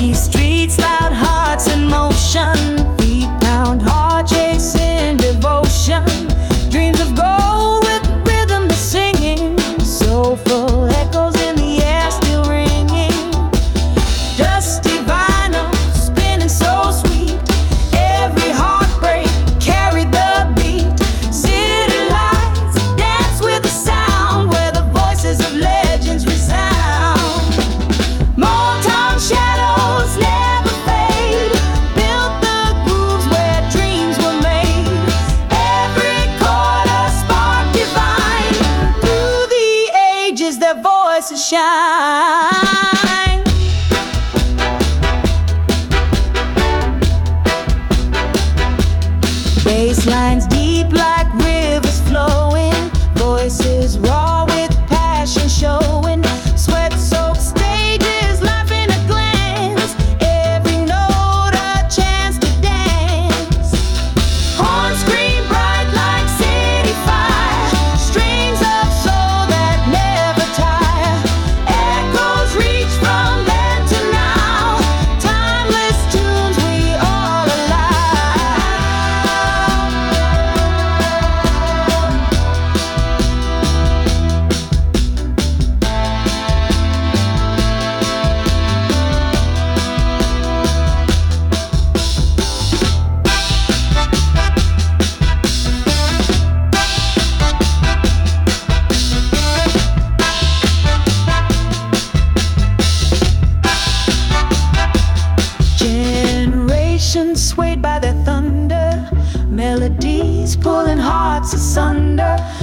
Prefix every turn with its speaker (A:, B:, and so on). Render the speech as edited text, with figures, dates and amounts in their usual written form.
A: These streets, loud hearts in motion, beat pound, heart chasing devotion. Dreams of gold with rhythm of singing, soulful echoes in the air still ringing. Dusty vinyl spinning so sweet, every heartbreak carried the beat. City lights dance with the sound, where the voices of legends resound. Motown shadows never fade, built the grooves where dreams were made. Every chord a spark divine, through the ages their voices shine. Bass lines deep like rivers flowing, voices raw with passion showing. Sweat-soaked stages, life in a glance, every note a chance to dance. Horns scream bright like city fire, strings of soul that never tire. Echoes reach from then to now, timeless tunes we all alive. Generations swayed by their thunder, melodies pulling hearts asunder.